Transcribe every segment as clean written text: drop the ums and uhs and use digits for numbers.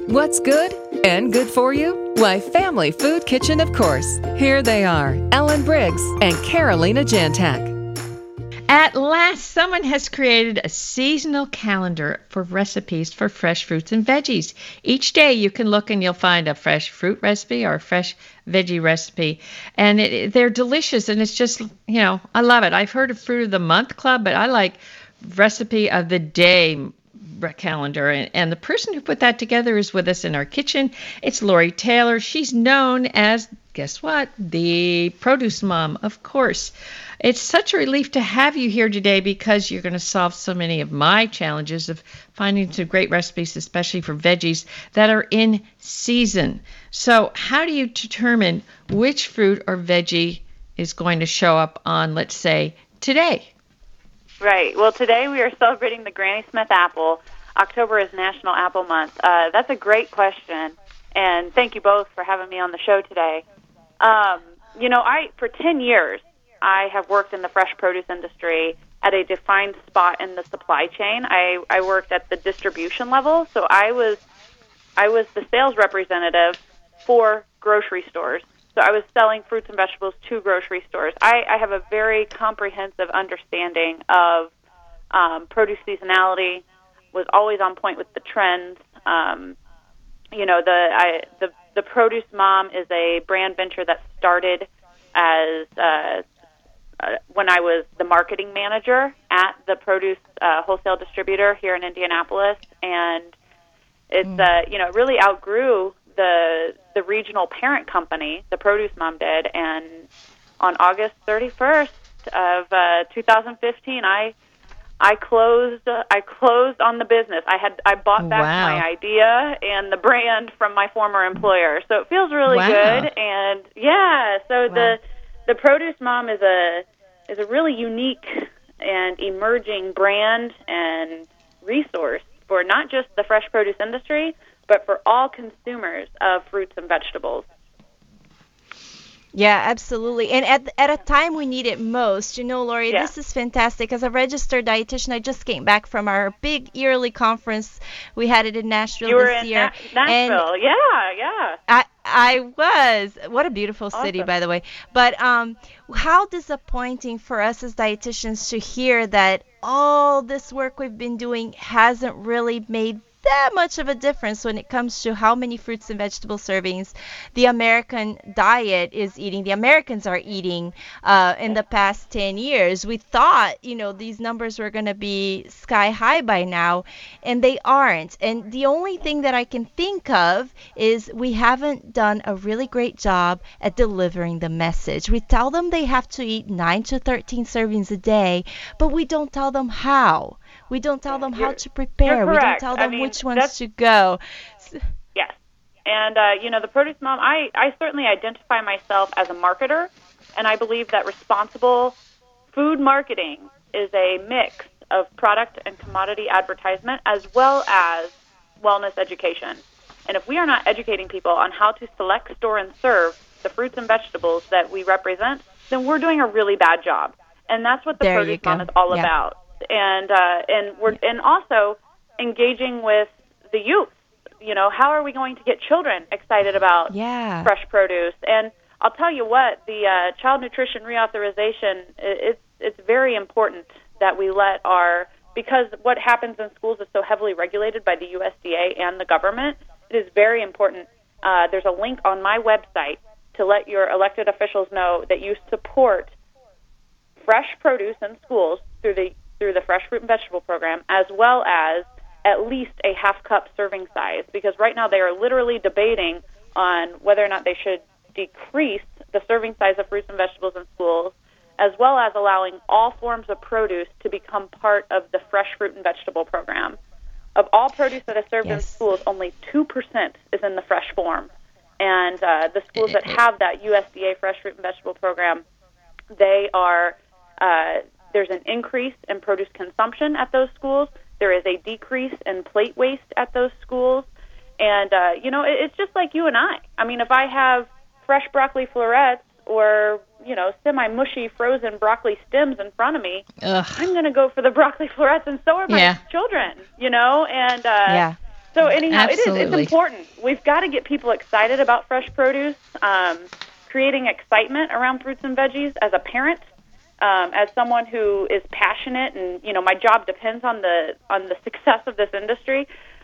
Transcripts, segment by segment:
What's good and good for you? Why, Family Food Kitchen, of course. Here they are, Ellen Briggs and Carolina Jantak. At last, someone has created a seasonal calendar for recipes for fresh fruits and veggies. Each day you can look and you'll find a fresh fruit recipe or a fresh veggie recipe. And they're delicious, and it's just, I love it. I've heard of Fruit of the Month Club, but I like Recipe of the Day calendar. And the person who put that together is with us in our kitchen. It's Lori Taylor. She's known as, guess what? The Produce Mom, of course. It's such a relief to have you here today because you're going to solve so many of my challenges of finding some great recipes, especially for veggies that are in season. So how do you determine which fruit or veggie is going to show up on, let's say, today? Right. Well, today we are celebrating the Granny Smith apple. October is National Apple Month. That's a great question, and thank you both for having me on the show today. For 10 years, I have worked in the fresh produce industry at a defined spot in the supply chain. I worked at the distribution level, so I was the sales representative for grocery stores. So I was selling fruits and vegetables to grocery stores. I have a very comprehensive understanding of produce seasonality, was always on point with the trends. The Produce Mom is a brand venture that started as when I was the marketing manager at the produce wholesale distributor here in Indianapolis, and it's really outgrew the regional parent company, the Produce Mom did, and on August 31st of 2015, I closed on the business. I bought back my idea and the brand from my former employer, so it feels really good. And the Produce Mom is a really unique and emerging brand and resource for not just the fresh produce industry, but for all consumers of fruits and vegetables. Yeah, absolutely. And at a time we need it most, Lori, This is fantastic. As a registered dietitian, I just came back from our big yearly conference. We had it in Nashville this year. Nashville, yeah. I was. What a beautiful city, by the way. But how disappointing for us as dietitians to hear that all this work we've been doing hasn't really made that much of a difference when it comes to how many fruits and vegetable servings the American diet is eating, the Americans are eating in the past 10 years. We thought, these numbers were going to be sky high by now, and they aren't. And the only thing that I can think of is we haven't done a really great job at delivering the message. We tell them they have to eat 9 to 13 servings a day, but we don't tell them how. We don't tell them how to prepare. We don't tell them which ones to go. Yes. And, the Produce Mom, I certainly identify myself as a marketer, and I believe that responsible food marketing is a mix of product and commodity advertisement as well as wellness education. And if we are not educating people on how to select, store, and serve the fruits and vegetables that we represent, then we're doing a really bad job. And that's what the Produce Mom is all about. And also engaging with the youth. How are we going to get children excited about fresh produce? And I'll tell you what, the child nutrition reauthorization, it's very important that we because what happens in schools is so heavily regulated by the USDA and the government. It is very important. There's a link on my website to let your elected officials know that you support fresh produce in schools through the Fresh Fruit and Vegetable Program, as well as at least a half-cup serving size, because right now they are literally debating on whether or not they should decrease the serving size of fruits and vegetables in schools, as well as allowing all forms of produce to become part of the Fresh Fruit and Vegetable Program. Of all produce that is served in schools, only 2% is in the fresh form. And the schools that have that USDA Fresh Fruit and Vegetable Program, they are... there's an increase in produce consumption at those schools. There is a decrease in plate waste at those schools. And, it's just like you and I. I mean, if I have fresh broccoli florets or, semi-mushy frozen broccoli stems in front of me, I'm going to go for the broccoli florets, and so are my children, And So anyhow, Absolutely. it's important. We've got to get people excited about fresh produce, creating excitement around fruits and veggies as a parent, as someone who is passionate, and my job depends on the success of this industry.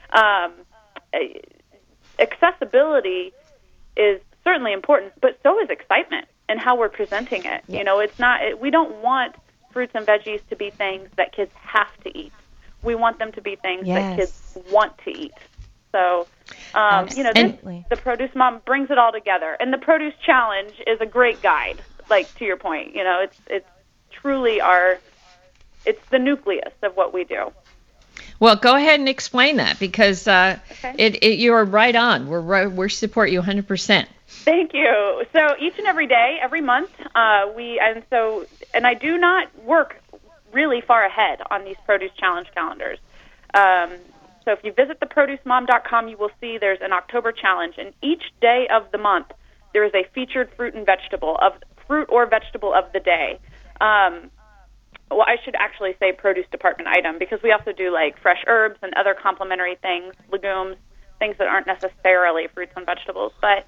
Accessibility is certainly important, but so is excitement and how we're presenting it. Yeah. It's not. We don't want fruits and veggies to be things that kids have to eat. We want them to be things that kids want to eat. So, the Produce Mom brings it all together, and the Produce Challenge is a great guide. Like, to your point, it's truly it's the nucleus of what we do. Well, go ahead and explain that, because you're right on. We support you 100%. Thank you. So each and every day, every month, and I do not work really far ahead on these Produce Challenge calendars. So if you visit theproducemom.com, you will see there's an October challenge, and each day of the month there is a featured fruit or vegetable of the day. Well, I should actually say produce department item, because we also do like fresh herbs and other complementary things, legumes, things that aren't necessarily fruits and vegetables. But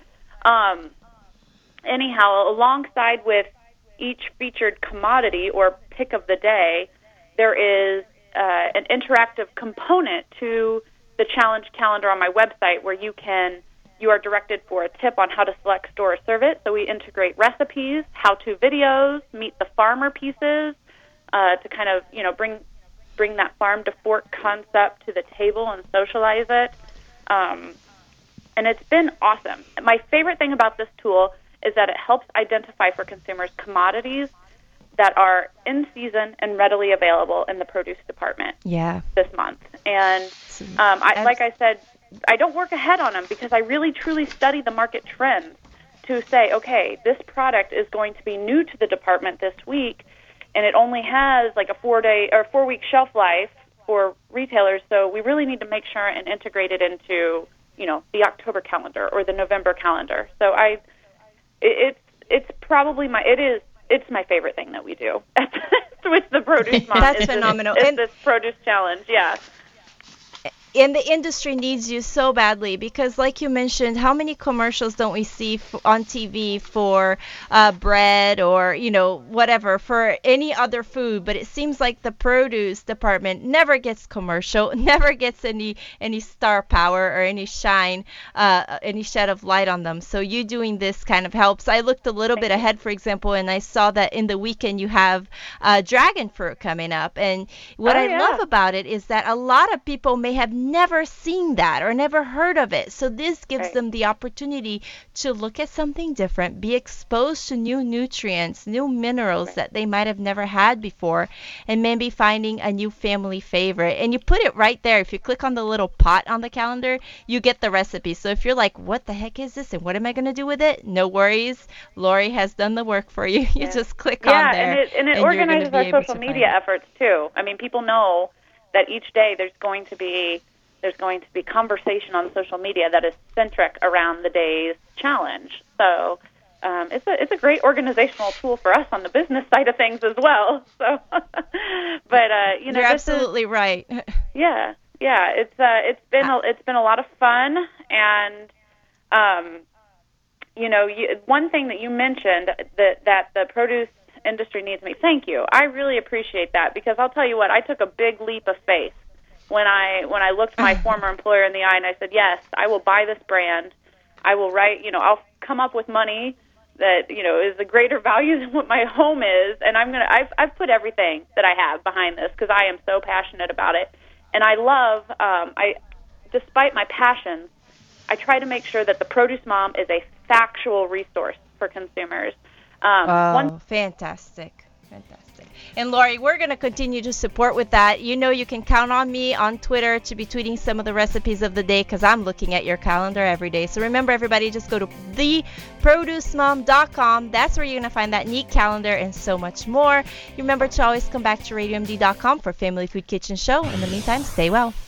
anyhow, alongside with each featured commodity or pick of the day, there is an interactive component to the challenge calendar on my website where you are directed for a tip on how to select, store, or serve it. So we integrate recipes, how-to videos, meet the farmer pieces to kind of bring that farm to fork concept to the table and socialize it. And it's been awesome. My favorite thing about this tool is that it helps identify for consumers commodities that are in season and readily available in the produce department this month. And like I said, I don't work ahead on them because I really truly study the market trends to say, okay, this product is going to be new to the department this week, and it only has like a 4-week shelf life for retailers, so we really need to make sure and integrate it into the October calendar or the November calendar. So it's my favorite thing that we do with the Produce Mom. That's phenomenal. It's this Produce Challenge, And the industry needs you so badly because, like you mentioned, how many commercials don't we see on TV for bread or, whatever, for any other food? But it seems like the produce department never gets commercial, never gets any star power or any shine, any shed of light on them. So you doing this kind of helps. I looked a little bit ahead, for example, and I saw that in the weekend you have dragon fruit coming up. And what I love about it is that a lot of people may have never seen that or never heard of it. So this gives them the opportunity to look at something different, be exposed to new nutrients, new minerals that they might have never had before, and maybe finding a new family favorite. And you put it right there. If you click on the little pot on the calendar, you get the recipe. So if you're like, what the heck is this and what am I going to do with it? No worries. Lori has done the work for you. You just click on there. And it organizes our social media efforts too. I mean, people know that each day there's going to be conversation on social media that is centric around the day's challenge. So it's a great organizational tool for us on the business side of things as well. So, but you're absolutely right. Yeah. It's been a lot of fun, and one thing that you mentioned that the produce industry needs me. Thank you. I really appreciate that, because I'll tell you what, I took a big leap of faith when I looked my former employer in the eye and I said, yes, I will buy this brand. I will I'll come up with money that, is a greater value than what my home is. And I've put everything that I have behind this because I am so passionate about it. And I love, despite my passions, I try to make sure that the Produce Mom is a factual resource for consumers. Fantastic. And Lori, we're going to continue to support with that. You can count on me on Twitter to be tweeting some of the recipes of the day because I'm looking at your calendar every day. So remember, everybody, just go to theproducemom.com. That's where you're going to find that neat calendar and so much more. Remember to always come back to RadioMD.com for Family Food Kitchen Show. In the meantime, stay well.